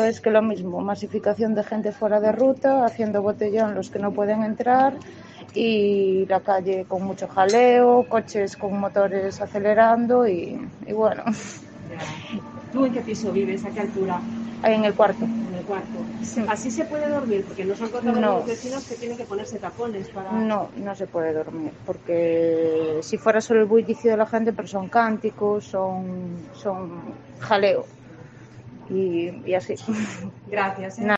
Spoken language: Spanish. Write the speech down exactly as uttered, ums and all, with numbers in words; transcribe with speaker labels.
Speaker 1: pues que lo mismo, masificación de gente fuera de ruta, haciendo botellón los que no pueden entrar y la calle con mucho jaleo, coches con motores acelerando y, y bueno.
Speaker 2: ¿Tú en qué piso vives? ¿A qué altura?
Speaker 1: Ahí en el cuarto.
Speaker 2: En el cuarto.
Speaker 1: Sí.
Speaker 2: ¿Así se puede dormir? Porque nos han contado
Speaker 1: No.
Speaker 2: los vecinos que tienen que ponerse tapones para...
Speaker 1: No, no se puede dormir, porque si fuera solo el bullicio de la gente, pero son cánticos, son, son jaleo y, y así.
Speaker 2: Gracias. ¿eh?